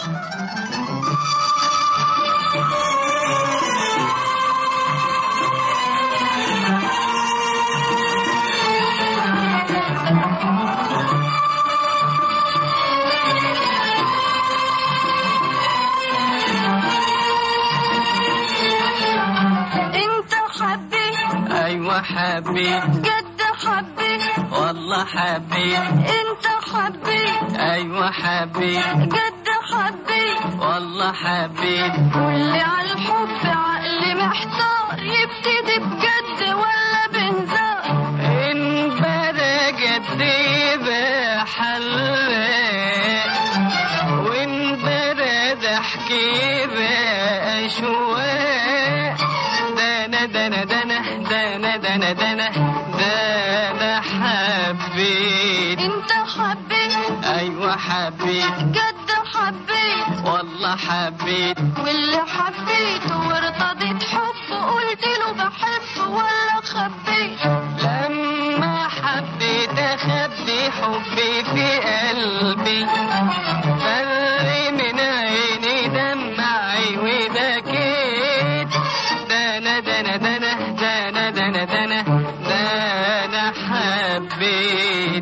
حبيت جد حبيت والله حبيت انت حبيت ايوه حبيت جد حبيت والله حبيت قولي على الحب عقلي محتار يبتدي بجد ولا بهزار ان بدا جد بحلق وان بدا ضحكي بأشواق ده انا حبيت انت حبيت ايوه حبيت جد حبيت والله حبيت واللي حبيته وارتضيت حب قلت له بحب ولا خبيت لما حبيت اخبي حبي في قلبي فرق من عيني دمعي وبكيت ده انا حبيت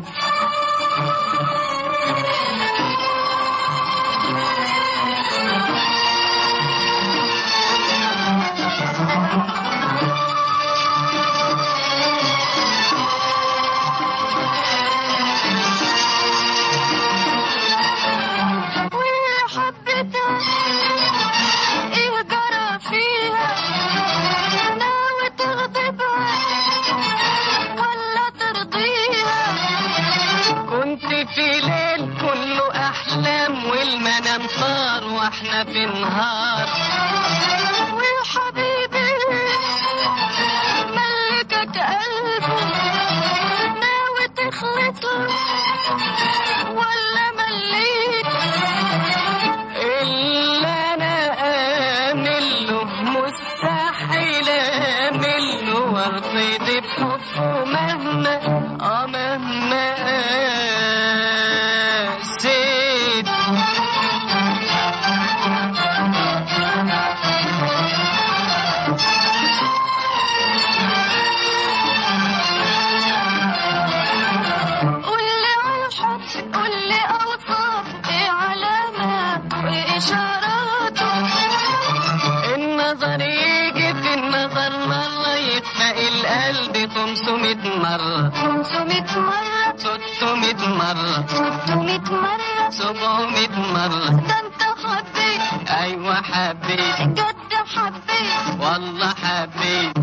في ليل كله احلام والمنام طار واحنا في نهار وحبيبي ملكك قلبي ناوي تخلص ولا مليت اللي انا امل له مستحيل امل له وارتضي بحبه مهما القلب 500 مرة 500 مرة 600 مرة 600 مرة 700 مرة ده انت حبيت ايوه حبيت جد حبيت والله حبيت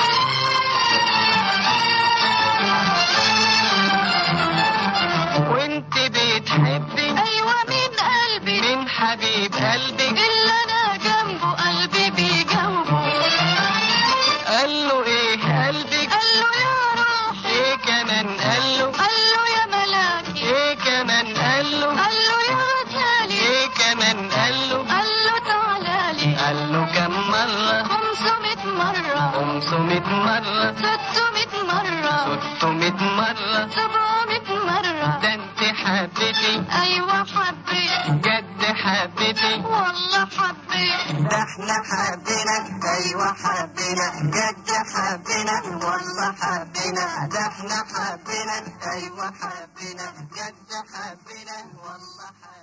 وانت بتحبي ايوه من قلبي من حبيب قلبك اللي انا جنبه قلبي بجنبه قال له ايه قلبك قال له يا روح ايه كمان قال له يا ملاكي ايه كمان قال له يا غزالي ايه كمان قال له تعالالي قال له كم مرة 500 مرة 500 مرة 600 مرة 600 مرة 700 مرة ده انت حبيتي ايوه حبيت جد حبيتي والله حبيت ده احنا حبينا ايوه حبينا جد حبينا والله حبينا ده احنا حبينا ايوه حبينا جد حبينا والله حبينا